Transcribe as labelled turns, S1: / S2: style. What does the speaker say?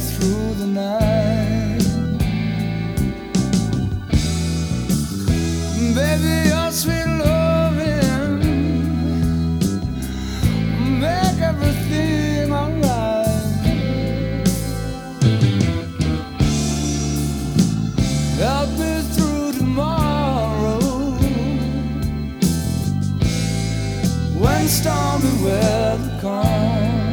S1: through the night. Baby, your sweet loving make everything alright. Help me through tomorrow when stormy weather comes.